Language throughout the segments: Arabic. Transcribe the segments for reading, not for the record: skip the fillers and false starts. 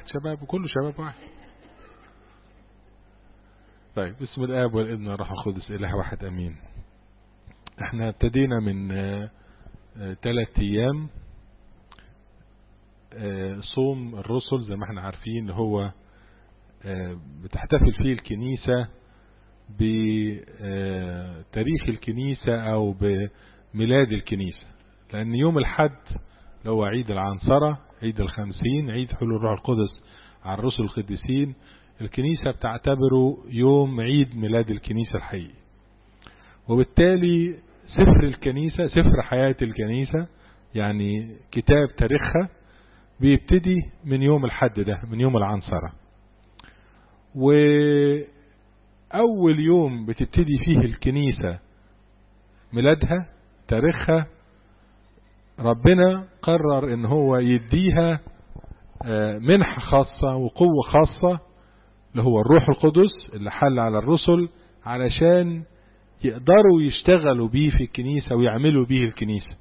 شباب وكله شباب واحد. طيب، بسم الآب والابن والروح القدس إله واحد أمين. احنا ابتدينا من 3 أيام صوم الرسل زي ما احنا عارفين، هو بتحتفل فيه الكنيسة بتاريخ الكنيسة أو بميلاد الكنيسة، لأن يوم الحد اللي هو عيد العنصرة، عيد 50، عيد حلول الروح القدس على الرسل القديسين، الكنيسة بتعتبره يوم عيد ميلاد الكنيسة الحقيقي. وبالتالي سفر الكنيسة، سفر حياة الكنيسة، يعني كتاب تاريخها، بيبتدي من يوم الحد ده، من يوم العنصرة. وأول يوم بتبتدي فيه الكنيسة ميلادها، تاريخها، ربنا قرر ان هو يديها منحة خاصة وقوة خاصة اللي هو الروح القدس اللي حل على الرسل، علشان يقدروا يشتغلوا بيه في الكنيسة ويعملوا بيه الكنيسة.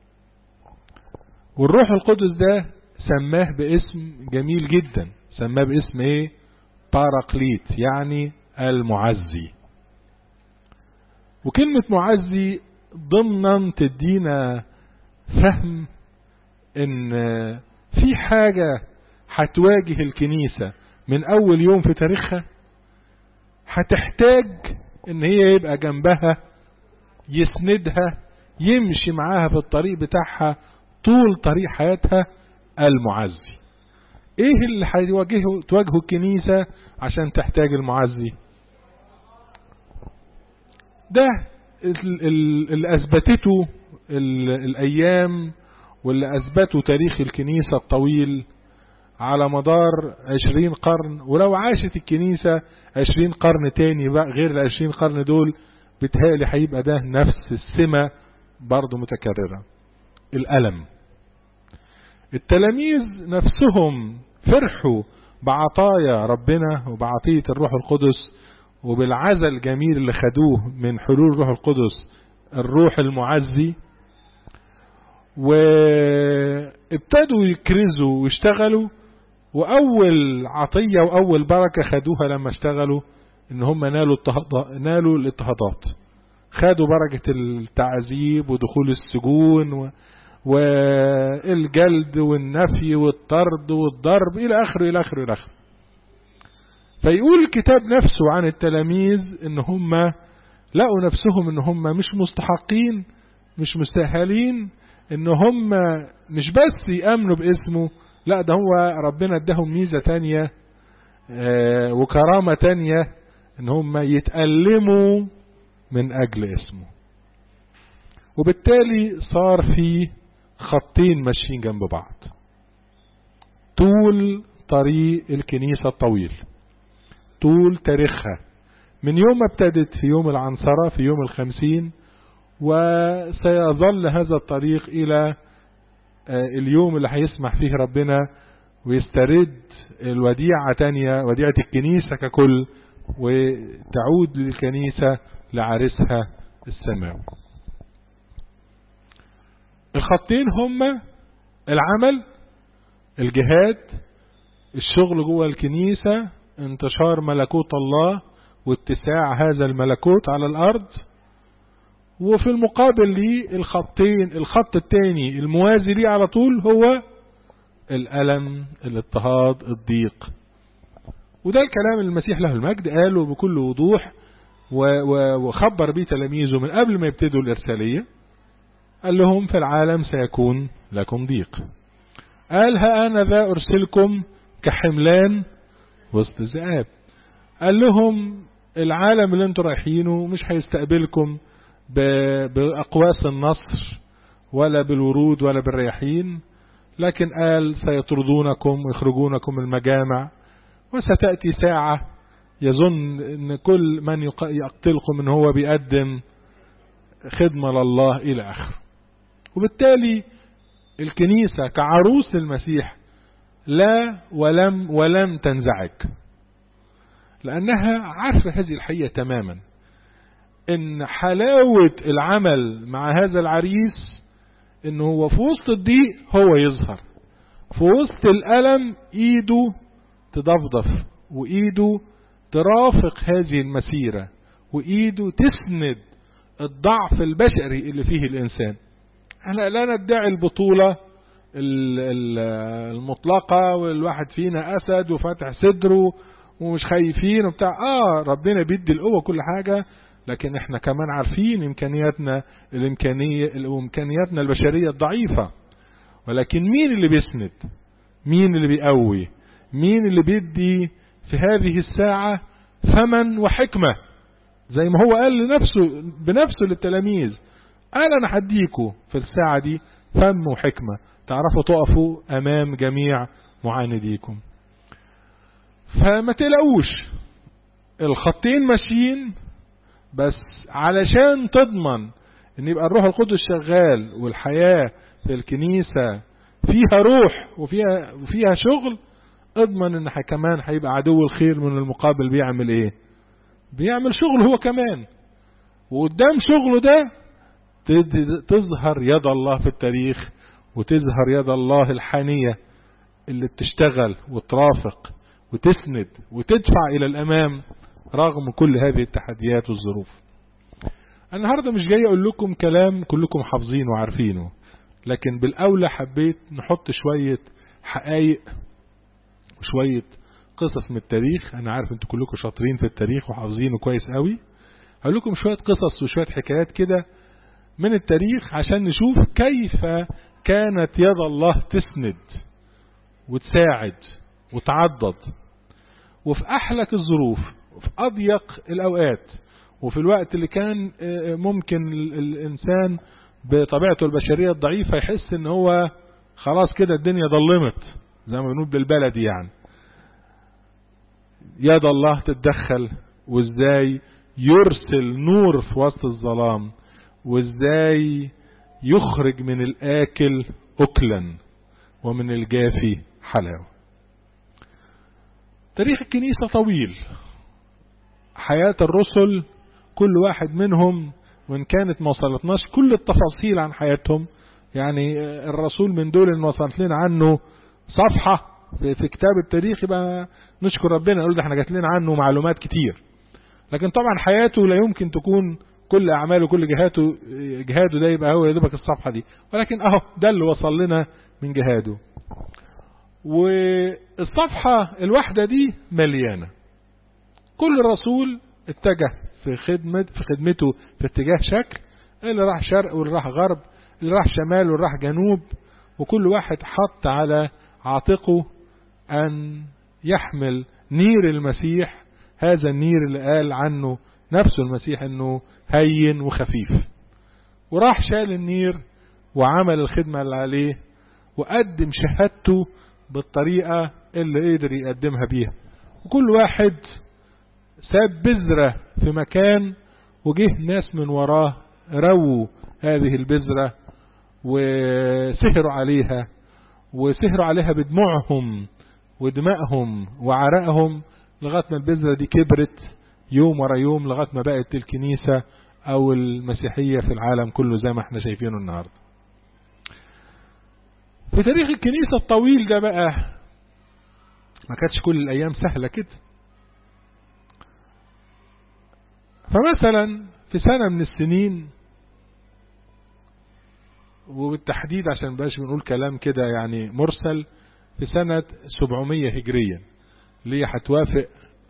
والروح القدس ده سماه باسم جميل جدا، سماه باسم ايه؟ باراكليت، يعني المعزي. وكلمة معزي ضمنا تدينا فهم ان في حاجة هتواجه الكنيسة من اول يوم في تاريخها، هتحتاج ان هي يبقى جنبها، يسندها، يمشي معاها في الطريق بتاعها طول طريق حياتها، المعزي. ايه اللي تواجهه الكنيسة عشان تحتاج المعزي ده؟ اللي اثبتته الايام، واللي اثبته تاريخ الكنيسة الطويل على مدار 20 قرن. ولو عاشت الكنيسة 20 قرن تاني بقى غير 20 قرن دول، بتهيألي هيبقى ده نفس السمة برضو متكررة، الألم. التلاميذ نفسهم فرحوا بعطايا ربنا وبعطية الروح القدس وبالعزل الجميل اللي خدوه من حلول الروح القدس، الروح المعزي، وابتدوا يكرزوا ويشتغلوا. وأول عطية وأول بركة خدوها لما اشتغلوا إن هم نالوا الاضطهادات، خدوا بركة التعذيب ودخول السجون والجلد والنفي والطرد والضرب إلى آخره إلى آخره إلى آخره. فيقول الكتاب نفسه عن التلاميذ إن هم لقوا نفسهم إن هم مش مستحقين، مش مستاهلين إن هم مش بس يأمنوا باسمه، لا ده هو ربنا اداهم ميزة تانية وكرامة تانية، إن هم يتألموا من أجل اسمه. وبالتالي صار في خطين ماشيين جنب بعض طول طريق الكنيسة الطويل، طول تاريخها، من يوم ما ابتدت في يوم العنصرة في يوم 50، وسيظل هذا الطريق إلى اليوم اللي هيسمح فيه ربنا ويسترد الوديعة تانية، وديعة الكنيسة ككل، وتعود للكنيسة لعرسها السماوي. الخطين هما العمل، الجهاد، الشغل جوه الكنيسة، انتشار ملكوت الله واتساع هذا الملكوت على الأرض. وفي المقابل ليه الخطين، الخط الثاني الموازي ليه على طول هو الألم، الاضطهاد، الضيق. وده الكلام المسيح له المجد قاله بكل وضوح وخبر به تلاميذه من قبل ما يبتدوا الإرسالية. قال لهم في العالم سيكون لكم ضيق، قال ها أنا ذا أرسلكم كحملان وسط ذئاب. قال لهم العالم اللي انتوا رايحينه مش هيستقبلكم بأقواس النصر ولا بالورود ولا بالرياحين، لكن قال سيطردونكم ويخرجونكم من المجامع، وستأتي ساعة يظن ان كل من يقتلكم ان هو بيقدم خدمة لله الى اخره. وبالتالي الكنيسة كعروس المسيح لا ولم تنزعج، لانها عارفة هذه الحقيقة تماما، ان حلاوة العمل مع هذا العريس انه هو في وسط الضيق هو يظهر، في وسط الألم ايده تضفدف، وإيده ترافق هذه المسيرة، وإيده تسند الضعف البشري اللي فيه الإنسان. احنا لا ندعي البطولة المطلقة، والواحد فينا أسد وفتح صدره ومش خايفين وبتاع. ربنا بيدي القوة كل حاجة، لكن احنا كمان عارفين إمكانياتنا البشرية الضعيفة. ولكن مين اللي بيسند؟ مين اللي بيقوي؟ مين اللي بيدي في هذه الساعة فمن وحكمة؟ زي ما هو قال بنفسه للتلاميذ، قال أنا هديكوا في الساعة دي فم وحكمة تعرفوا تقفوا أمام جميع معانديكم. فما تقلقوش، الخطين ماشيين، بس علشان تضمن ان يبقى الروح القدس شغال والحياة في الكنيسة فيها روح وفيها شغل، اضمن ان كمان هيبقى عدو الخير من المقابل بيعمل ايه؟ بيعمل شغل هو كمان، وقدام شغله ده تظهر يد الله في التاريخ، وتظهر يد الله الحانية اللي بتشتغل وترافق وتسند وتدفع إلى الأمام رغم كل هذه التحديات والظروف. النهاردة مش جاي أقول لكم كلام كلكم حافظين وعارفينه، لكن بالأولى حبيت نحط شوية حقائق وشوية قصص من التاريخ. أنا عارف أنتوا كلكم شاطرين في التاريخ وحافظينه كويس قوي. هقول لكم شوية قصص وشوية حكايات كده من التاريخ عشان نشوف كيف كانت يد الله تسند وتساعد وتعضد، وفي أحلك الظروف وفي أضيق الأوقات، وفي الوقت اللي كان ممكن الإنسان بطبيعته البشرية الضعيفة يحس إن هو خلاص كده الدنيا ضلمت زي ما بنقول بالبلدي يعني. يد الله تتدخل، وإزاي يرسل نور في وسط الظلام، وإزاي يخرج من الآكل أكلا ومن الجافي حلاوة. تاريخ الكنيسة طويل، حياة الرسل كل واحد منهم وإن كانت ما وصلتناش كل التفاصيل عن حياتهم، يعني الرسول من دول اللي وصلت لنا عنه صفحة في كتاب التاريخ يبقى نشكر ربنا، نقول ده احنا جات لنا عنه معلومات كتير. لكن طبعا حياته لا يمكن تكون كل أعماله كل جهاده ده يبقى هو يدبك الصفحة دي، ولكن اهو ده اللي وصل لنا من جهاده. والصفحة الواحدة دي مليانة. كل رسول اتجه في خدمته في اتجاه شكل، اللي راح شرق واللي راح غرب، اللي راح شمال واللي راح جنوب، وكل واحد حط على عاتقه أن يحمل نير المسيح، هذا النير اللي قال عنه نفسه المسيح أنه هين وخفيف. وراح شال النير وعمل الخدمة اللي عليه وقدم شهادته بالطريقة اللي قدر يقدمها بيها. وكل واحد ساب بذرة في مكان، وجه ناس من وراه رووا هذه البذرة وسهروا عليها بدموعهم ودمائهم وعرقهم، لغاية ما البذرة دي كبرت يوم ورا يوم، لغاية ما بقت الكنيسة أو المسيحية في العالم كله زي ما احنا شايفينه النهاردة. في تاريخ الكنيسة الطويل ده بقى ما كانتش كل الأيام سهلة كده. فمثلا في سنة من السنين، وبالتحديد عشان باش بنقول كلام كده يعني مرسل، في سنة 700 هجرية اللي هتوافق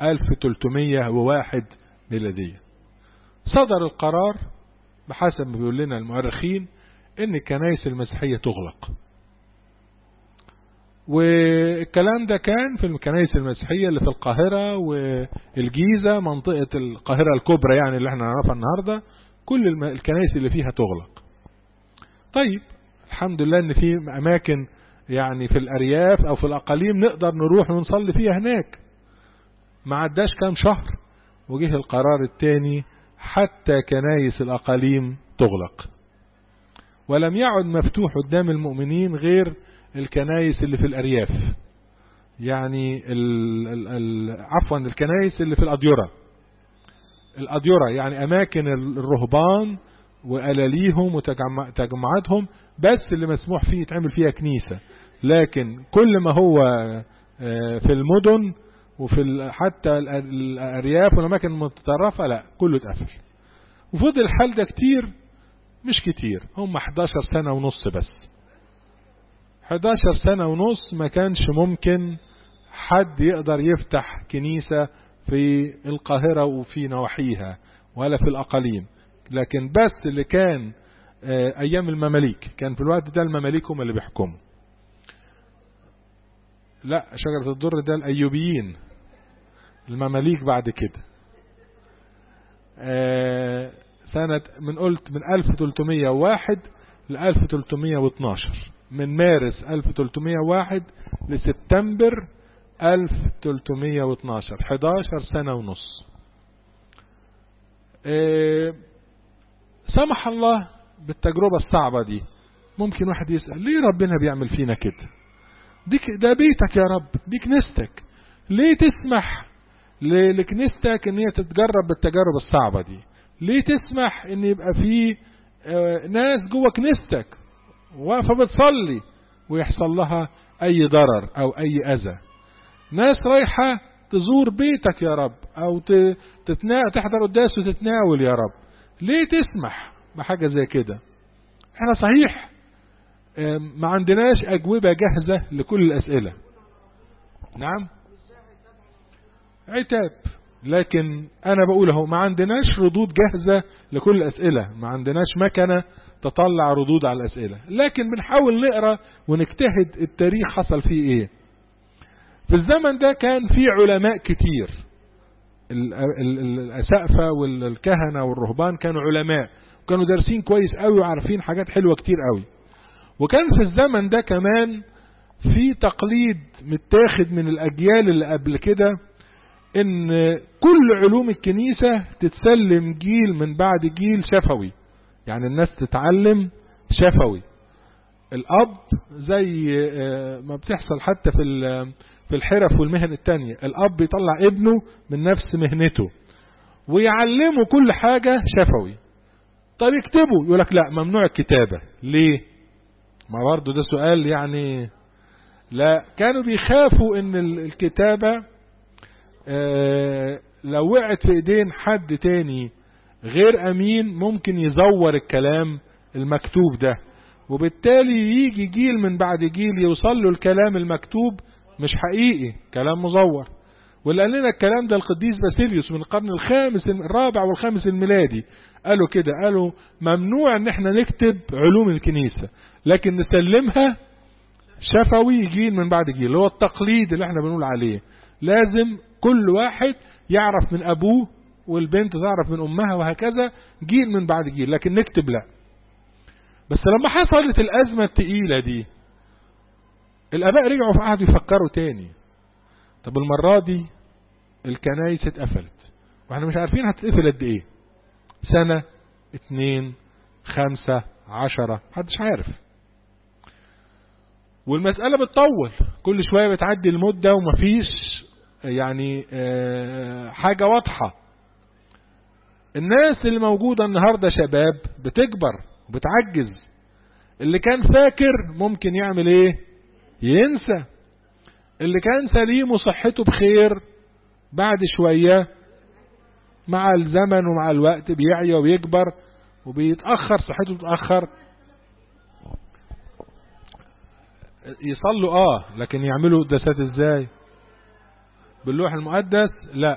1301 ميلادية، صدر القرار بحسب ما بيقول لنا المؤرخين ان الكنائس المسيحية تغلق. والكلام ده كان في الكنائس المسيحية اللي في القاهرة والجيزة، منطقة القاهرة الكبرى يعني اللي احنا نعرفها النهاردة، كل الكنائس اللي فيها تغلق. طيب الحمد لله ان في اماكن يعني في الارياف او في الاقاليم نقدر نروح ونصلي فيها هناك. ما عداش كام شهر وجه القرار الثاني حتى كنائس الاقاليم تغلق، ولم يعد مفتوح قدام المؤمنين غير الكنائس اللي في الارياف، يعني عفوا الكنائس اللي في الأديرة يعني اماكن الرهبان وألاليهم وتجمعاتهم، بس اللي مسموح فيه يتعمل فيها كنيسة. لكن كل ما هو في المدن وفي حتى الأرياف والأماكن المتطرفة لا، كله اتقفل. وفضل الحال ده كتير، مش كتير، هم 11 سنة ونص بس. 11 سنة ونص ما كانش ممكن حد يقدر يفتح كنيسة في القاهرة وفي نواحيها ولا في الأقاليم. لكن بس اللي كان أيام المماليك، كان في الوقت ده المماليك هم اللي بيحكموا. لا، شجرة الدر ده الأيوبيين، المماليك بعد كده. سنة قلت من 1301 ل 1312، من مارس 1301 لسبتمبر 1312، 11 سنة ونص. سمح الله بالتجربة الصعبة دي. ممكن واحد يسأل ليه ربنا بيعمل فينا كده؟ ده بيتك يا رب، دي كنيستك، ليه تسمح لكنيستك ان هي تتجرب بالتجارب الصعبة دي؟ ليه تسمح ان يبقى في ناس جوه كنيستك واقفة بتصلي ويحصل لها اي ضرر او اي اذى؟ ناس رايحة تزور بيتك يا رب، او تحضر قداس وتتناول يا رب، ليه تسمح بحاجة زي كده؟ احنا صحيح ما عندناش اجوبة جاهزة لكل الاسئلة، نعم عتاب، لكن انا بقول اهو ما عندناش ردود جاهزة لكل الاسئلة، ما عندناش مكنة تطلع ردود على الاسئلة، لكن بنحاول نقرأ ونجتهد التاريخ حصل فيه ايه. في الزمن ده كان في علماء كتير، الأسقفة والكهنة والرهبان كانوا علماء، وكانوا دارسين كويس قوي وعارفين حاجات حلوة كتير قوي. وكان في الزمن ده كمان في تقليد متاخد من الأجيال اللي قبل كده، ان كل علوم الكنيسة تتسلم جيل من بعد جيل شفوي، يعني الناس تتعلم شفوي. الأب زي ما بتحصل حتى في الحرف والمهن التانية، الأب يطلع ابنه من نفس مهنته ويعلمه كل حاجة شفوي. طيب يكتبه، يقولك لا ممنوع الكتابة، ليه؟ ما برضو ده سؤال يعني. لا، كانوا بيخافوا ان الكتابة لو وقعت في ايدين حد تاني غير امين ممكن يزور الكلام المكتوب ده، وبالتالي يجي جيل من بعد جيل يوصل له الكلام المكتوب مش حقيقي، كلام مزور. واللي قال لنا الكلام ده القديس باسيليوس من القرن الرابع والخامس الميلادي، قالوا كده، قالوا ممنوع ان احنا نكتب علوم الكنيسة، لكن نسلمها شفوي جيل من بعد جيل، اللي هو التقليد اللي احنا بنقول عليه. لازم كل واحد يعرف من ابوه والبنت تعرف من امها وهكذا جيل من بعد جيل، لكن نكتب لا. بس لما حصلت الازمة التقيلة دي الاباء رجعوا فقعدوا يفكروا تاني، طب المرة دي الكنايس اتقفلت واحنا مش عارفين هتتقفل قد ايه، سنة 2 5 10 محدش عارف، والمسألة بتطول، كل شوية بتعدي المدة ومفيش يعني حاجة واضحة. الناس اللي موجودة النهاردة شباب بتكبر وبتعجز، اللي كان فاكر ممكن يعمل ايه؟ ينسى. اللي كان سليم وصحته بخير بعد شوية مع الزمن ومع الوقت بيعيا وبيكبر وبيتأخر، صحته بتتأخر. يصلوا لكن يعملوا قداسات ازاي؟ باللوح المقدس؟ لا.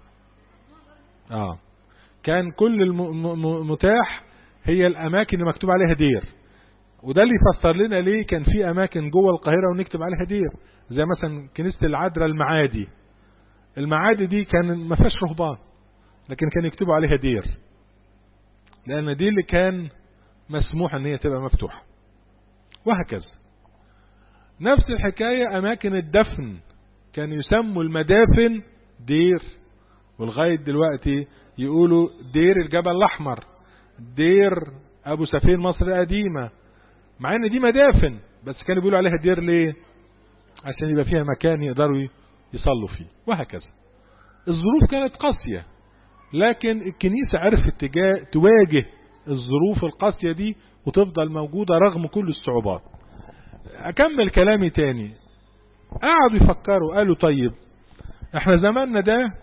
كان كل المتاح هي الاماكن اللي مكتوب عليها دير، وده اللي يفسر لنا ليه كان في اماكن جوه القاهرة ونكتب عليها دير، زي مثلا كنيسة العذراء المعادي دي كان ما فيهاش رهبان، لكن كان يكتبوا عليها دير، لان دي اللي كان مسموح ان هي تبقى مفتوحة، وهكذا. نفس الحكاية اماكن الدفن كانوا يسموا المدافن دير، ولغاية دلوقتي يقولوا دير الجبل الاحمر، دير ابو سفين مصر القديمة، مع ان دي مدافن بس كانوا بيقولوا عليها دير ليه؟ عشان يبقى فيها مكان يقدروا يصلوا فيه، وهكذا. الظروف كانت قاسية، لكن الكنيسة عرفت تواجه الظروف القاسية دي وتفضل موجودة رغم كل الصعوبات. اكمل كلامي تاني. قعدوا يفكروا، قالوا طيب احنا زماننا ده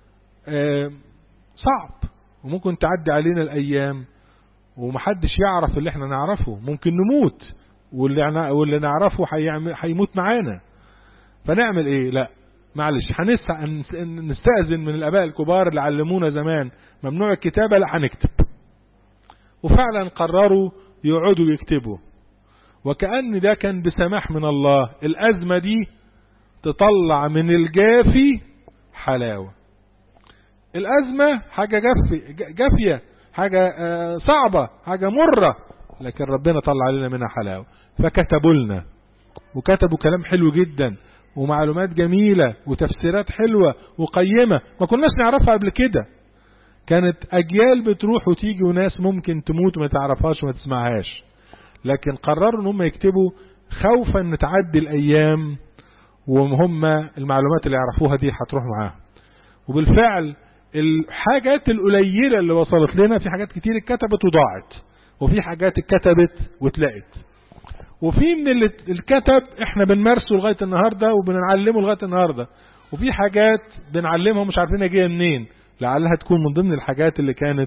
صعب، وممكن تعدي علينا الايام ومحدش يعرف اللي احنا نعرفه، ممكن نموت واللي نعرفه هيموت معانا، فنعمل ايه؟ لا معلش نستأذن من الاباء الكبار اللي علمونا زمان ممنوع الكتابة، لا هنكتب. وفعلا قرروا يقعدوا يكتبوا، وكأن ده كان بسماح من الله، الأزمة دي تطلع من الجافي حلاوة. الأزمة حاجة جافية، حاجة صعبة، حاجة مرة، لكن ربنا طلع لنا منها حلاوة. فكتبوا لنا، وكتبوا كلام حلو جدا ومعلومات جميلة وتفسيرات حلوة وقيمة ما كناش نعرفها قبل كده. كانت أجيال بتروح وتيجي وناس ممكن تموت وما تعرفهاش وما تسمعهاش، لكن قرروا ان هم يكتبوا خوفا ان تعدي الايام وهم المعلومات اللي يعرفوها دي هتروح معاهم. وبالفعل الحاجات القليلة اللي وصلت لنا، في حاجات كتير اتكتبت وضاعت، وفي حاجات اتكتبت واتلقت، وفي من اللي الكتب احنا بنمارسه لغاية النهاردة وبنعلمه لغاية النهاردة، وفي حاجات بنعلمها مش عارفين جايه منين، لعلها تكون من ضمن الحاجات اللي كانت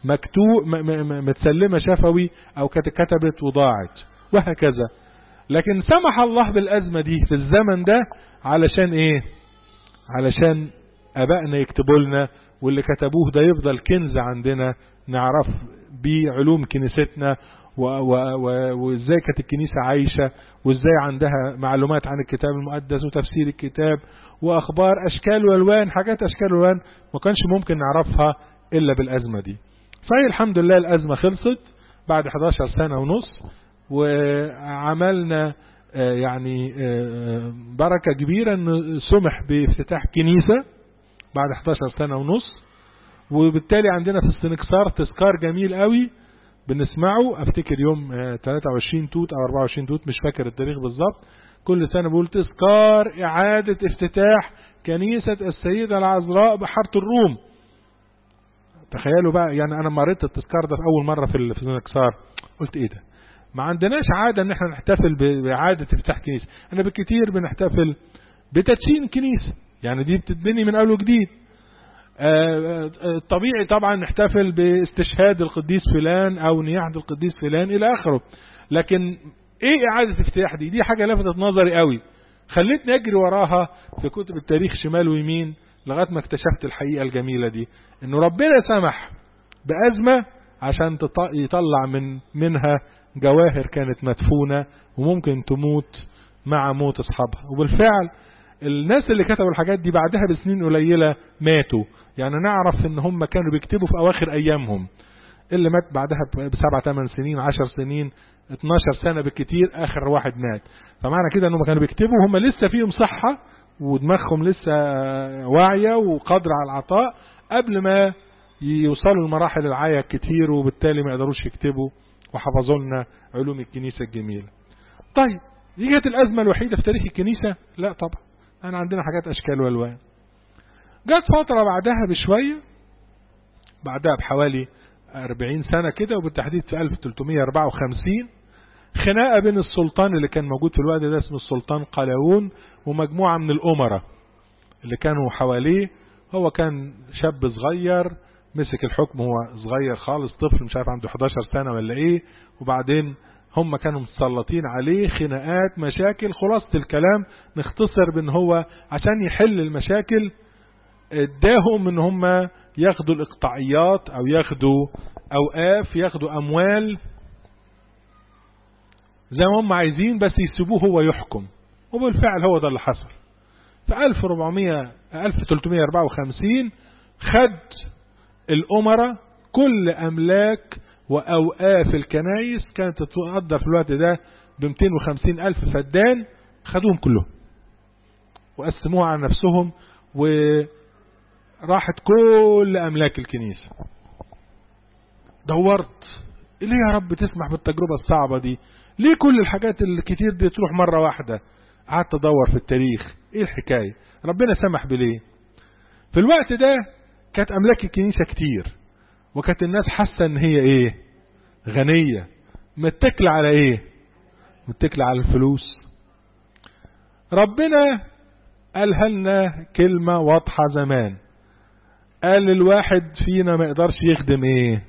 متسلمة شفوي او كتبت وضاعت وهكذا. لكن سمح الله بالأزمة دي في الزمن ده علشان ايه؟ علشان ابائنا يكتبوا لنا، واللي كتبوه ده يفضل كنز عندنا نعرف بيه علوم كنيستنا وازاي كانت الكنيسة عايشة، وازاي عندها معلومات عن الكتاب المقدس وتفسير الكتاب واخبار اشكال والوان، حاجات اشكال والوان ما كانش ممكن نعرفها الا بالازمة دي. فهي الحمد لله الازمة خلصت بعد 11 سنة ونص، وعملنا يعني بركة كبيرة ان سمح بافتتاح كنيسة بعد 11 سنة ونص. وبالتالي عندنا في السنكسار تذكار جميل قوي بنسمعه، افتكر يوم 23 توت او 24 توت، مش فاكر التاريخ بالظبط، كل سنة بقول تذكار اعادة افتتاح كنيسة السيدة العذراء بحارة الروم. تخيلوا بقى، يعني انا مريت التذكار ده في اول مرة في السنكسار، قلت ايه ده؟ ما عندناش عادة ان احنا نحتفل باعادة افتتاح كنيسة، انا بالكتير بنحتفل بتدشين كنيسة، يعني دي بتتبني من اول وجديد. طبيعي طبعا نحتفل باستشهاد القديس فلان او نياحة القديس فلان الى اخره، لكن ايه اعادة افتتاح دي حاجة لفتت نظري قوي، خليتني اجري وراها في كتب التاريخ شمال ويمين لغاية ما اكتشفت الحقيقة الجميلة دي، انه ربنا سمح بأزمة عشان يطلع منها جواهر كانت مدفونة وممكن تموت مع موت اصحابها. وبالفعل الناس اللي كتبوا الحاجات دي بعدها بسنين قليلة ماتوا، يعني نعرف ان هم كانوا بيكتبوا في اواخر ايامهم، اللي مات بعدها ب7 8 سنين 10 سنين 12 سنة بالكتير اخر واحد مات. فمعنى كده انهم كانوا بيكتبوا هم لسه فيهم صحة ودماغهم لسه واعية وقادرة على العطاء قبل ما يوصلوا لمراحل العاية كتير، وبالتالي ما يقدروش يكتبوا، وحفظوا لنا علوم الكنيسة الجميلة. طيب دي كانت الأزمة الوحيدة في تاريخ الكنيسة؟ لا طبعا، أنا عندنا حاجات أشكال والوان. جات فترة بعدها بشوية، بعدها بحوالي 40 سنة كده، وبالتحديد في 1354 خناقة بين السلطان اللي كان موجود في الوقت ده اسمه السلطان قلاوون ومجموعة من الأمراء اللي كانوا حواليه. هو كان شاب صغير مسك الحكم، هو صغير خالص، طفل مش عارف عنده 11 سنة ولا ايه، وبعدين هم كانوا متسلطين عليه، خناقات مشاكل. خلاصة الكلام نختصر بان هو عشان يحل المشاكل اداهم ان هم ياخدوا الاقطاعيات او ياخدوا اوقاف، ياخدوا اموال زي ما هم عايزين، بس يسيبوه هو يحكم. وبالفعل هو ده اللي حصل. في 1354 خد الأمراء كل أملاك وأوقاف الكنائس، كانت تقدر في الوقت ده ب250,000 فدان، خدوهم كلهم وقسموها على نفسهم، وراحت كل أملاك الكنيسة. دورت ليه يا رب تسمح بالتجربة الصعبة دي؟ ليه كل الحاجات الكتير دي تروح مرة واحدة؟ قعدت ادور في التاريخ ايه الحكاية، ربنا سمح بليه؟ في الوقت ده كانت املاك الكنيسة كتير، وكانت الناس حاسة ان هي ايه؟ غنية. متكلة على ايه؟ متكلة على الفلوس. ربنا قالها لنا كلمة واضحة زمان، قال الواحد فينا ما يقدرش يخدم ايه؟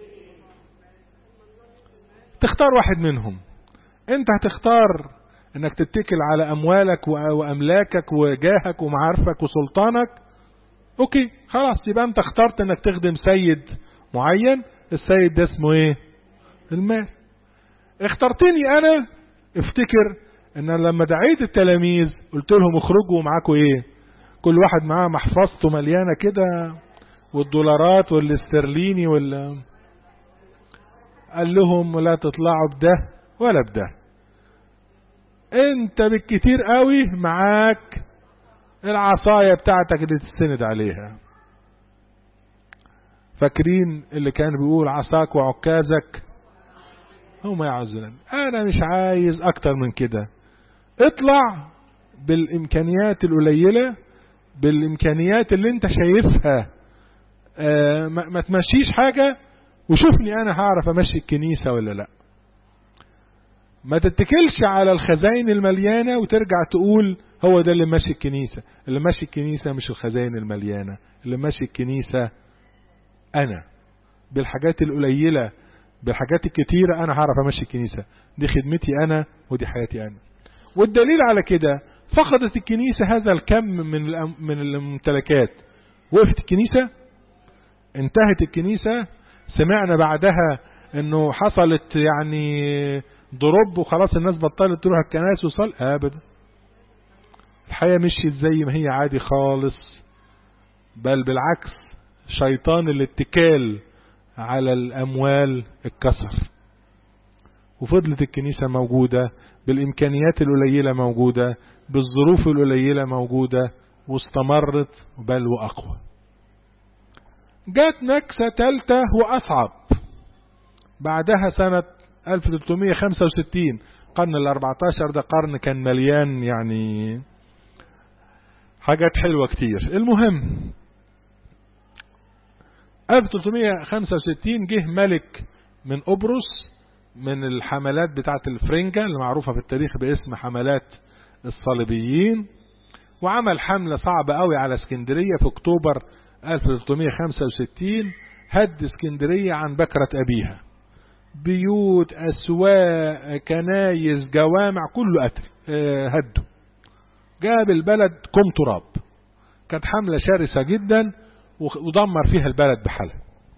تختار واحد منهم. انت هتختار انك تتكل على اموالك واملاكك وجاهك ومعارفك وسلطانك، اوكي خلاص، يبقى انت اخترت انك تخدم سيد معين. السيد ده اسمه ايه؟ المال. اخترتني انا، افتكر ان لما دعيت التلاميذ قلت لهم اخرجوا معاكم ايه؟ كل واحد معاه محفظته مليانة كده والدولارات والاسترليني قال لهم لا تطلعوا بده ولا بده، انت بالكتير قوي معاك العصاية بتاعتك اللي تستند عليها. فاكرين اللي كان بيقول عصاك وعكازك هما يعزلن؟ انا مش عايز اكتر من كده. اطلع بالامكانيات القليلة، بالامكانيات اللي انت شايفها، ما تمشيش حاجة، وشوفني انا هعرف امشي الكنيسة ولا لا. ما تتكلش على الخزائن المليانة وترجع تقول هو ده اللي ماشي الكنيسة. اللي ماشي الكنيسة مش الخزائن المليانة، اللي ماشي الكنيسة انا، بالحاجات القليلة بالحاجات الكتيرة انا هعرف امشي الكنيسة. دي خدمتي انا ودي حياتي انا. والدليل على كده فقدت الكنيسة هذا الكم من الممتلكات. وقفت الكنيسة، انتهت الكنيسة. سمعنا بعدها انه حصلت يعني ضرب وخلاص الناس بطلت تروح الكنائس وصل ابدا. الحياة مشيت زي ما هي عادي خالص، بل بالعكس شيطان الاتكال على الاموال اتكسر، وفضلت الكنيسة موجودة بالامكانيات القليلة، موجودة بالظروف القليلة، موجودة واستمرت بل واقوى. جات نكسة ثالثة واصعب بعدها سنة 1365. قرن ال14 ده قرن كان مليان يعني حاجات حلوة كتير. المهم 1365 جه ملك من قبرص، من الحملات بتاعت الفرنجة اللي معروفة في التاريخ باسم حملات الصليبيين، وعمل حملة صعبة قوي على اسكندرية في اكتوبر 1365. هد اسكندرية عن بكرة ابيها، بيوت، اسواق، كنايس، جوامع، كله قتل، هدوا، جاب البلد كم تراب. كانت حملة شرسة جدا ودمر فيها البلد بحالها.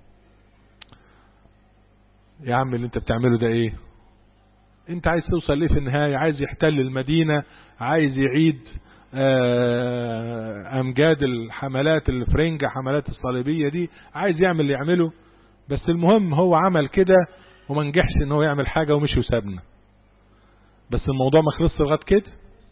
يا عم اللي انت بتعمله ده ايه؟ انت عايز توصل ليه في النهاية؟ عايز يحتل المدينة، عايز يعيد امجاد الحملات الفرنجة، حملات الصليبية دي، عايز يعمل اللي يعمله. بس المهم هو عمل كده وما نجحش ان هو يعمل حاجة ومشي وسابنا. بس الموضوع ما خلصش لغايه كده.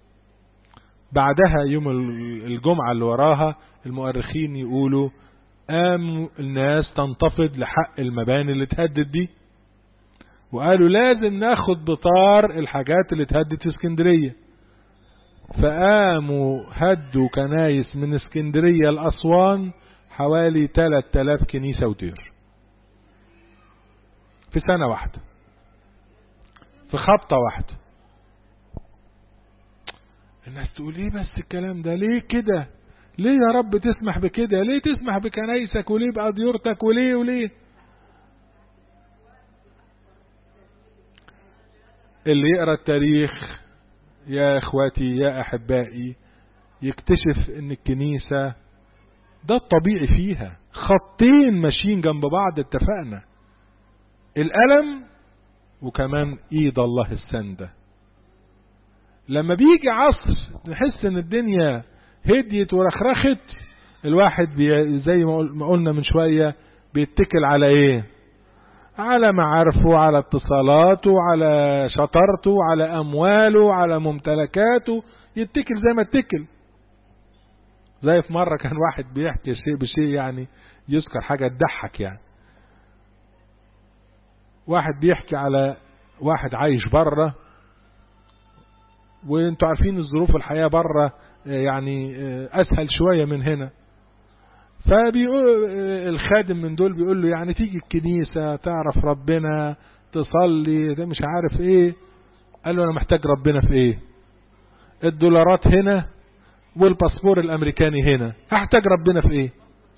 بعدها يوم الجمعة اللي وراها المؤرخين يقولوا قام الناس تنتفض لحق المباني اللي اتهدد دي، وقالوا لازم ناخد بطار الحاجات اللي اتهدد في اسكندرية. فقاموا هدوا كنايس من اسكندرية لأسوان، حوالي 3000 كنيسة ودير في سنة واحدة، في خبطة واحدة. الناس تقول ليه بس الكلام ده؟ ليه كده؟ ليه يا رب تسمح بكده؟ ليه تسمح بكنايسك؟ وليه بأديرتك؟ وليه؟ اللي يقرأ التاريخ يا اخواتي يا احبائي يكتشف ان الكنيسة ده الطبيعي فيها خطين ماشيين جنب بعض. اتفقنا الألم وكمان ايد الله السندة. لما بيجي عصر نحس ان الدنيا هديت ورخرخت، الواحد زي ما قلنا من شوية بيتكل على ايه؟ على معارفه، على اتصالاته، على شطارته، على امواله، على ممتلكاته، يتكل زي ما اتكل. زي في مرة كان واحد بيحكي شيء بشيء يعني يذكر حاجة تضحك يعني. واحد بيحكي على واحد عايش بره، وانتوا عارفين الظروف الحياة بره يعني اسهل شوية من هنا. فبيقول الخادم من دول بيقول له يعني تيجي الكنيسة تعرف ربنا تصلي ده مش عارف ايه. قال له انا محتاج ربنا في ايه؟ الدولارات هنا والباسبور الامريكاني هنا، هحتاج ربنا في ايه؟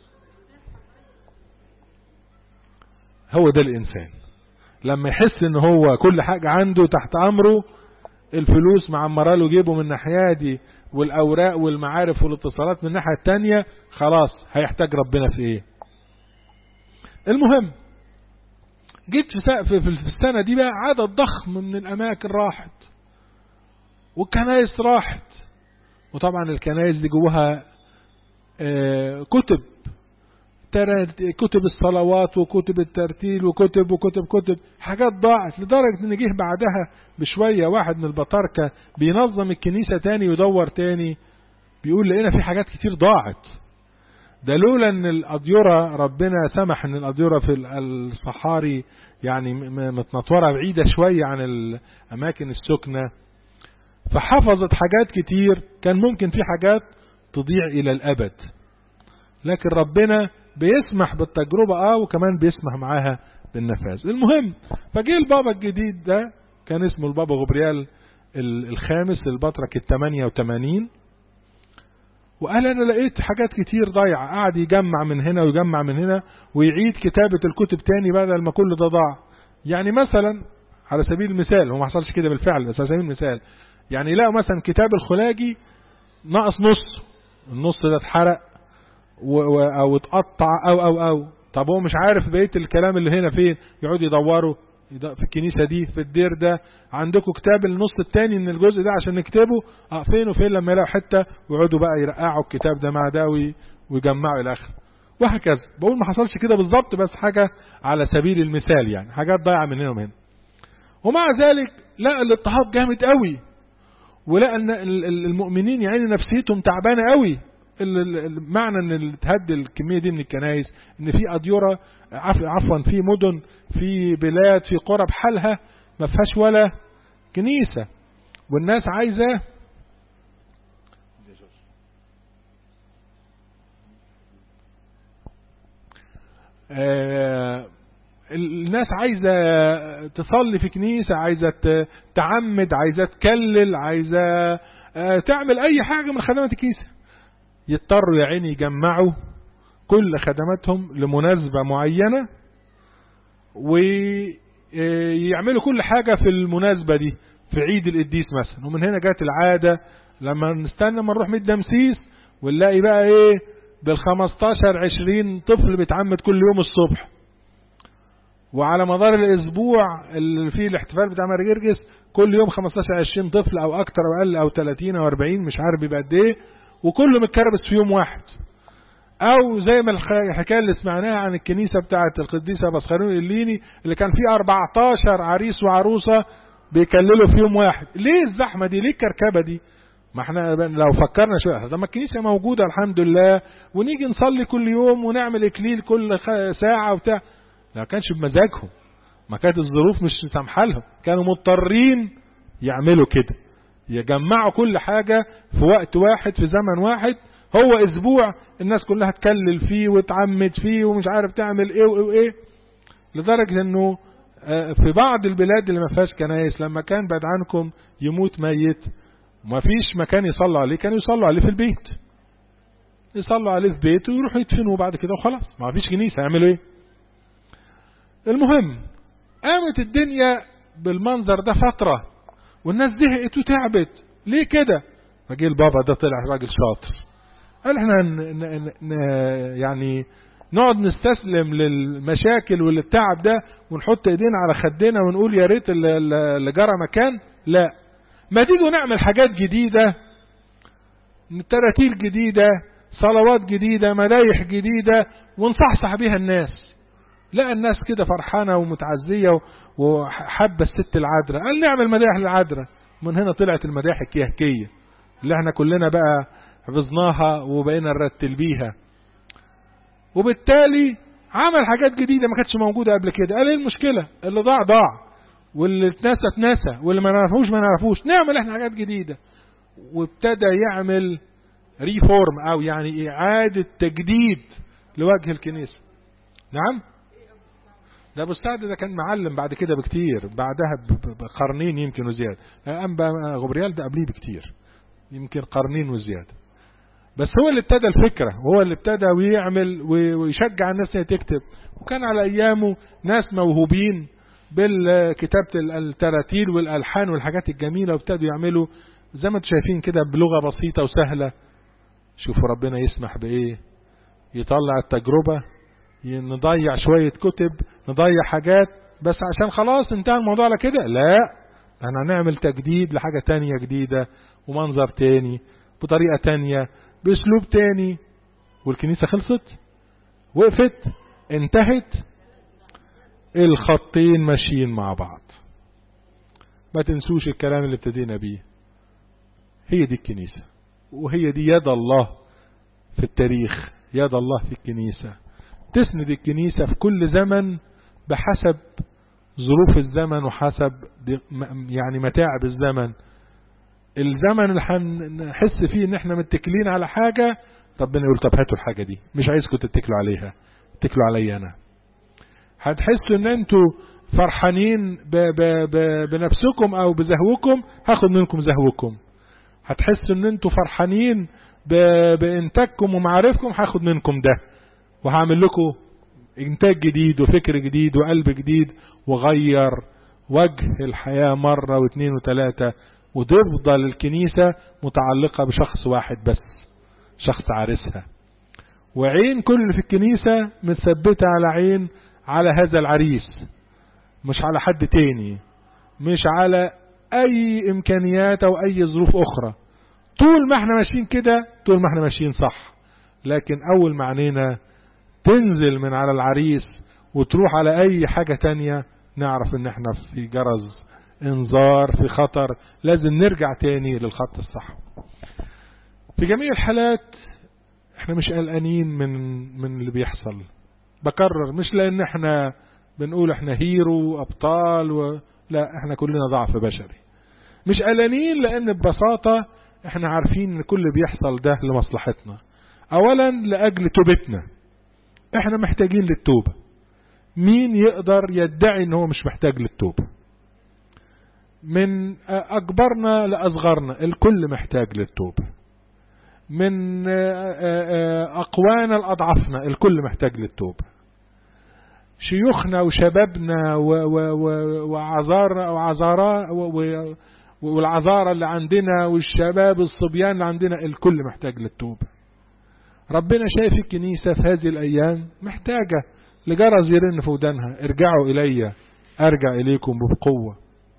هو ده الانسان لما يحس ان هو كل حاجة عنده تحت امره، الفلوس معمره له جيبه من الناحية دي والاوراق والمعارف والاتصالات من الناحية التانية، خلاص هيحتاج ربنا في ايه؟ المهم جيت في السنة دي بقى عدد ضخم من الاماكن راحت والكنائس راحت، وطبعا الكنائس دي جواها كتب الصلوات وكتب الترتيل وكتب حاجات ضاعت، لدرجة ان جه بعدها بشوية واحد من البطاركة بينظم الكنيسة تاني ويدور تاني، بيقول لقينا في حاجات كتير ضاعت. ده لولا ان الأديرة ربنا سمح ان الأديرة في الصحاري يعني متنطورة بعيدة شوية عن الأماكن السكنة، فحفظت حاجات كتير كان ممكن في حاجات تضيع إلى الأبد. لكن ربنا بيسمح بالتجربة وكمان بيسمح معاها بالنفاذ. المهم فجي البابا الجديد ده كان اسمه البابا غبريال الخامس البطرك 88، وقال انا لقيت حاجات كتير ضايعة. قعد يجمع من هنا ويجمع من هنا ويعيد كتابة الكتب تاني بدل ما كل ده ضاع. يعني مثلا على سبيل المثال، هو ما حصلش كده بالفعل بس على سبيل المثال، يعني لقوا مثلا كتاب الخلاجي ناقص النص ده اتحرق او اتقطع او طب هو مش عارف بقيه الكلام اللي هنا فين، يقعدوا يدوروا في الكنيسه دي في الدير ده عندكم كتاب النص الثاني من الجزء ده عشان نكتبه، فين وفين، لما يلاقوا حته ويقعدوا بقى يرقعوا الكتاب ده مع ده ويجمعوا الى اخره، وهكذا. بقول ما حصلش كده بالظبط بس حاجه على سبيل المثال، يعني حاجات ضايعه من هنا ومن هنا. ومع ذلك لقى الاضطهاد جامد قوي، ولقى ان المؤمنين يعني نفسيتهم تعبانه قوي. معنى ان تهدي الكميه دي من الكنائس ان في اديره عفوا في مدن في بلاد في قرى بحالها ما فيهاش ولا كنيسه، والناس عايزه الناس عايزه تصلي في كنيسه، عايزه تعمد، عايزه تكلل، عايزه تعمل اي حاجه من خدمات الكنيسه. يضطروا يا عيني يجمعوا كل خدماتهم لمناسبة معينة ويعملوا كل حاجة في المناسبة دي في عيد القديس مثلا. ومن هنا جات العادة لما نستنى ما نروح ميد دمسيس ونلاقي بقى ايه بال15-20 طفل بيتعمد كل يوم الصبح، وعلى مدار الاسبوع اللي فيه الاحتفال بتاع ماري جرجس كل يوم 15-20 طفل او اكتر او اقل او 30 او 40 مش عارف بيبقى قد ايه، وكله متكربس في يوم واحد. او زي ما الحكايه اللي سمعناها عن الكنيسه بتاعه القديسه بسخرون الليني اللي كان فيه 14 عريس وعروسه بيكللوا في يوم واحد. ليه الزحمه دي؟ ليه الكركبه دي؟ ما احنا لو فكرنا شويه، طب ما الكنيسه موجوده الحمد لله ونيجي نصلي كل يوم ونعمل اكليل كل ساعه وبتاع. ما كانش بمزاجهم، ما كانت الظروف مش سامحه لهم، كانوا مضطرين يعملوا كده، يجمعوا كل حاجة في وقت واحد في زمن واحد. هو اسبوع الناس كلها تكلل فيه وتعمد فيه ومش عارف تعمل ايه وايه، لدرجة انه في بعض البلاد اللي ما فيهاش كنايس لما كان بعد عنكم يموت ميت وما فيش مكان يصلوا عليه، كانوا يصلوا عليه في البيت، يصلوا عليه في بيته ويروحوا يدفنوا بعد كده وخلاص، ما فيش كنيسة، يعملوا ايه؟ المهم قامت الدنيا بالمنظر ده فترة والناس زهقت وتعبت. ليه كده؟ فجي البابا ده طلع راجل شاطر، قال احنا يعني نقعد نستسلم للمشاكل والتعب ده ونحط ايدينا على خدنا ونقول يا ريت اللي جرى مكان؟ لا، ما تيجوا نعمل حاجات جديدة، تراتيل جديدة، صلوات جديدة، مدايح جديدة، ونصحصح بيها الناس. لا الناس كده فرحانة ومتعزية وحابة الست العذراء، قال نعمل مدايح للعذراء. من هنا طلعت المدايح الكيهكية اللي احنا كلنا بقى حفظناها وبقينا نرتل بيها، وبالتالي عمل حاجات جديدة ما كانتش موجودة قبل كده. قال ايه المشكلة؟ اللي ضاع ضاع واللي اتنسى واللي ما نعرفوش نعمل احنا حاجات جديدة. وابتدى يعمل ريفورم او يعني اعادة تجديد لوجه الكنيسة. نعم، ده ابو السعد ده كان معلم بعد كده بكتير، بعدها بقرنين يمكن وزيادة. أنبا غبريال ده قبليه بكتير، يمكن قرنين وزيادة. بس هو اللي ابتدى الفكرة، وهو اللي ابتدى ويعمل ويشجع الناس اللي تكتب. وكان على أيامه ناس موهوبين بالكتابة التراتيل والألحان والحاجات الجميلة، وابتدوا يعملوا زي ما انتم شايفين كده بلغة بسيطة وسهلة. شوفوا ربنا يسمح بإيه، يطلع التجربة، نضيع شوية كتب، نضيع حاجات بس عشان خلاص انتهى الموضوع على كده. لا، احنا هنعمل تجديد لحاجة تانية جديدة، ومنظر تاني، بطريقة تانية، باسلوب تاني. والكنيسة خلصت، وقفت، انتهت، الخطين ماشيين مع بعض. ما تنسوش الكلام اللي ابتدينا بيه. هي دي الكنيسة، وهي دي يد الله في التاريخ، يد الله في الكنيسة. تسند الكنيسة في كل زمن بحسب ظروف الزمن وحسب يعني متاعب الزمن. الزمن اللي هنحس فيه ان احنا متكلين على حاجة، ربنا يقول طب هاتوا الحاجة دي، مش عايزكم تتكلوا عليها، اتكلوا علي انا. هتحسوا ان انتوا فرحانين بنفسكم او بزهوكم، هاخد منكم زهوكم. هتحسوا ان انتوا فرحانين بانتاجكم ومعارفكم، هاخد منكم ده، وهعمل لكم انتاج جديد وفكر جديد وقلب جديد، وغير وجه الحياة مرة واثنين وثلاثة. وتفضل الكنيسة متعلقة بشخص واحد بس، شخص عريسها، وعين كل في الكنيسة متثبتة على عين على هذا العريس، مش على حد تاني، مش على اي امكانيات او اي ظروف اخرى. طول ما احنا ماشيين كده، طول ما احنا ماشيين صح. لكن اول ما عينينا تنزل من على العريس وتروح على اي حاجة تانية، نعرف ان احنا في جرز انذار، في خطر، لازم نرجع تاني للخط الصح. في جميع الحالات احنا مش قلقانين من اللي بيحصل. بكرر، مش لان احنا بنقول احنا هيرو ابطال لا، احنا كلنا ضعف بشري. مش قلقانين لان ببساطة احنا عارفين ان كل اللي بيحصل ده لمصلحتنا. اولا لاجل توبتنا، احنا محتاجين للتوبة. مين يقدر يدعي ان هو مش محتاج للتوبة؟ من اكبرنا لاصغرنا الكل محتاج للتوبة. من اقوانا لاضعفنا الكل محتاج للتوبة. شيوخنا وشبابنا وعذارنا وعذارا والعذارى اللي عندنا والشباب الصبيان اللي عندنا الكل محتاج للتوبة. ربنا شايف الكنيسة في هذه الأيام محتاجة لجرس يرن في ودانها، ارجعوا إلي أرجع إليكم بقوة.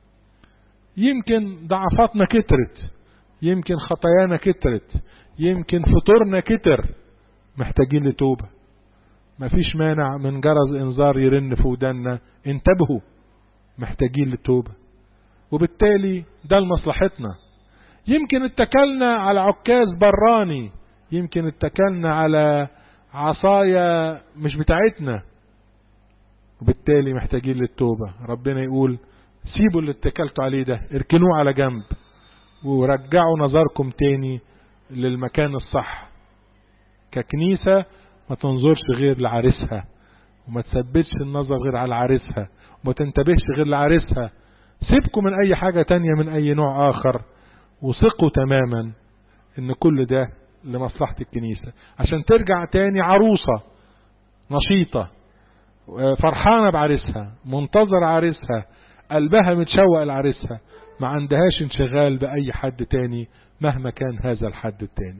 يمكن ضعفاتنا كترت، يمكن خطايانا كترت، يمكن فطورنا كتر، محتاجين لتوبة. مفيش مانع من جرس انذار يرن في وداننا، انتبهوا، محتاجين للتوبة. وبالتالي ده لمصلحتنا. يمكن اتكلنا على عكاز براني، يمكن اتكلنا على عصايا مش بتاعتنا، وبالتالي محتاجين للتوبة. ربنا يقول سيبوا اللي اتكلتوا عليه ده، اركنوه على جنب، ورجعوا نظركم تاني للمكان الصح. ككنيسة ما تنظرش غير لعريسها، وما تثبتش النظر غير على عريسها، وما تنتبهش غير لعريسها. سيبكم من اي حاجة تانية من اي نوع اخر، وثقوا تماما ان كل ده لمصلحة الكنيسة، عشان ترجع تاني عروسة نشيطة فرحانة بعريسها، منتظر عريسها، قلبها متشوق لعريسها، ما عندهاش انشغال بأي حد تاني مهما كان هذا الحد التاني.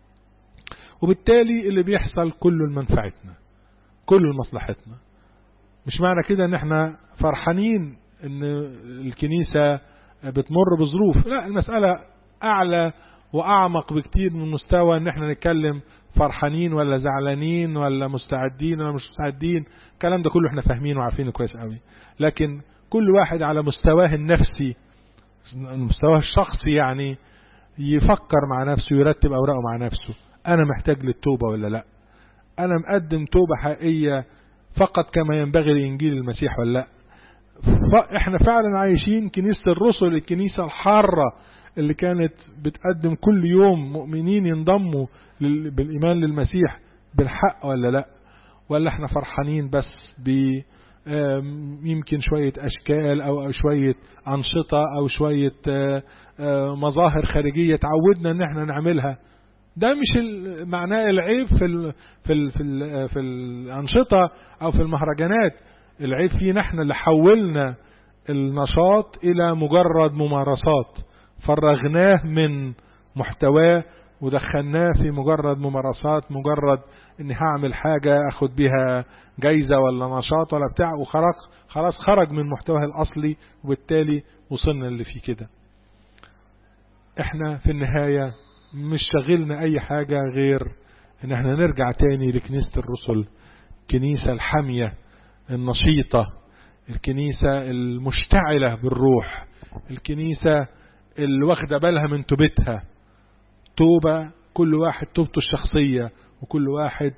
وبالتالي اللي بيحصل كله لمنفعتنا، كله لمصلحتنا. مش معنى كده ان احنا فرحانين ان الكنيسة بتمر بظروف، لا، المسألة اعلى واعمق بكتير من مستوى ان احنا نتكلم فرحانين ولا زعلانين ولا مستعدين ولا مش مستعدين. الكلام ده كله احنا فاهمينه وعارفينه كويس قوي، لكن كل واحد على مستواه النفسي، مستواه الشخصي، يعني يفكر مع نفسه، يرتب اوراقه مع نفسه. انا محتاج للتوبة ولا لا؟ انا مقدم توبة حقيقية فقط كما ينبغي لإنجيل المسيح ولا لا؟ احنا فعلا عايشين كنيسة الرسل، الكنيسة الحارة اللي كانت بتقدم كل يوم مؤمنين ينضموا بالإيمان للمسيح بالحق ولا لا؟ ولا احنا فرحانين بس يمكن شوية أشكال أو شوية أنشطة أو شوية مظاهر خارجية تعودنا ان احنا نعملها. ده مش معناه العيب في الأنشطة أو في المهرجانات. العيب فينا احنا اللي حولنا النشاط إلى مجرد ممارسات، فرغناه من محتواه ودخلناه في مجرد ممارسات، مجرد اني هعمل حاجة اخد بها جايزة ولا نشاط ولا بتاع، خلاص خرج من محتواه الأصلي، وبالتالي وصلنا اللي فيه كده. احنا في النهاية مش شغلنا اي حاجة غير ان احنا نرجع تاني لكنيسة الرسل، كنيسة الحامية النشيطة، الكنيسة المشتعلة بالروح، الكنيسة اللي واخدة بالها من توبتها، توبة كل واحد توبته الشخصية، وكل واحد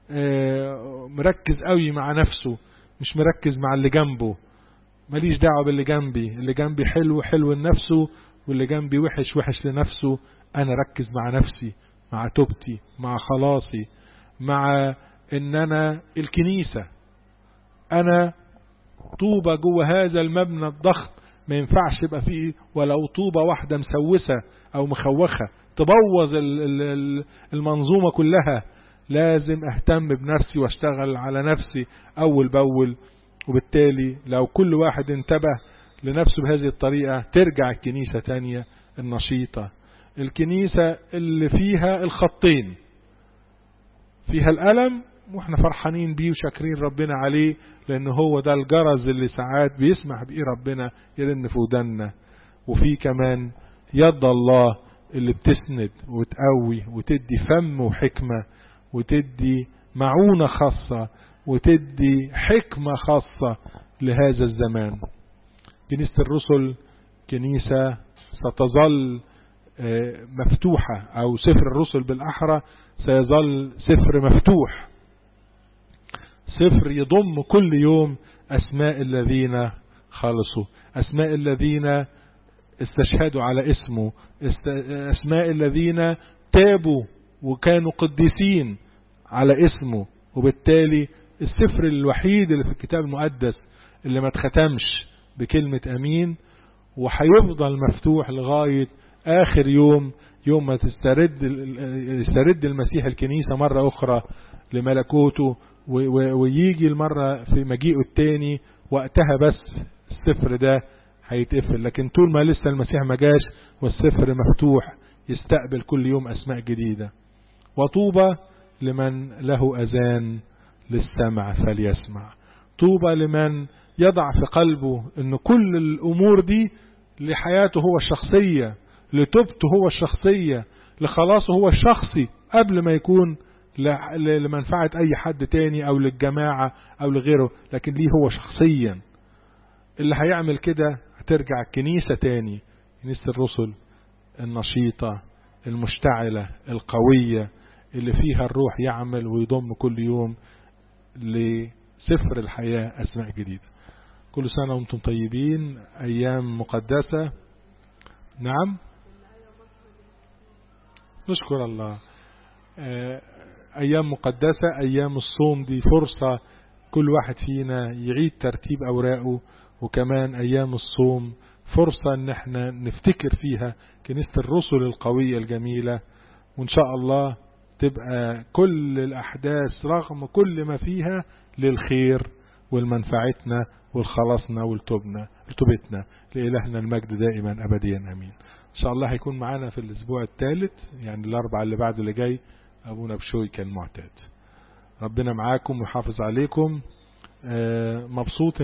مركز قوي مع نفسه، مش مركز مع اللي جنبه. ماليش دعوة باللي جنبي، اللي جنبي حلو لنفسه، واللي جنبي وحش لنفسه. انا ركز مع نفسي، مع توبتي، مع خلاصي، مع ان انا الكنيسة، انا طوبة جوه هذا المبنى الضخم، ما ينفعش يبقى فيه ولو طوبة واحدة مسوسة او مخوخة تبوظ المنظومة كلها. لازم اهتم بنفسي واشتغل على نفسي اول باول. وبالتالي لو كل واحد انتبه لنفسه بهذه الطريقة، ترجع الكنيسة تانية النشيطة، الكنيسة اللي فيها الخطين، فيها الألم واحنا فرحانين بيه وشاكرين ربنا عليه، لأن هو ده الجرس اللي ساعات بيسمح بيه ربنا يرن في ودنا، وفي كمان يد الله اللي بتسند وتقوي وتدي فم وحكمة وتدي معونة خاصة وتدي حكمة خاصة لهذا الزمان. كنيسة الرسل كنيسة ستظل مفتوحة، أو سفر الرسل بالأحرى سيظل سفر مفتوح، سفر يضم كل يوم أسماء الذين خلصوا، أسماء الذين استشهدوا على اسمه، أسماء الذين تابوا وكانوا قديسين على اسمه. وبالتالي السفر الوحيد اللي في الكتاب المقدس اللي ما اتختمش بكلمة أمين، وهيفضل مفتوح لغاية آخر يوم ما يسترد المسيح الكنيسة مرة أخرى لملكوته، ويجي المرة في مجيئه التاني، وقتها بس السفر ده هيتقفل. لكن طول ما لسه المسيح ما جاش والسفر مفتوح، يستقبل كل يوم أسماء جديدة. وطوبى لمن له أذان للسمع فليسمع. طوبى لمن يضع في قلبه أن كل الأمور دي لحياته هو الشخصية، لتوبته هو الشخصية، لخلاصه هو الشخصي، قبل ما يكون لمنفعة أي حد تاني أو للجماعة أو لغيره، لكن ليه هو شخصيا. اللي هيعمل كده هترجع الكنيسة تاني، كنيسة الرسل النشيطة المشتعلة القوية، اللي فيها الروح يعمل ويضم كل يوم لسفر الحياة أسماء جديدة. كل سنة وانتم طيبين، أيام مقدسة. نعم، نشكر الله. أيام مقدسة، أيام الصوم دي فرصة كل واحد فينا يعيد ترتيب أوراقه، وكمان أيام الصوم فرصة ان احنا نفتكر فيها كنيسة الرسل القوية الجميلة، وان شاء الله تبقى كل الأحداث رغم كل ما فيها للخير والمنفعتنا والخلاصنا والتوبتنا. لإلهنا المجد دائما أبديا أمين. إن شاء الله هيكون معانا في الأسبوع الثالث، يعني الأربعاء اللي بعده اللي جاي، أبونا بشوي كالمعتاد. ربنا معاكم ويحافظ عليكم. مبسوط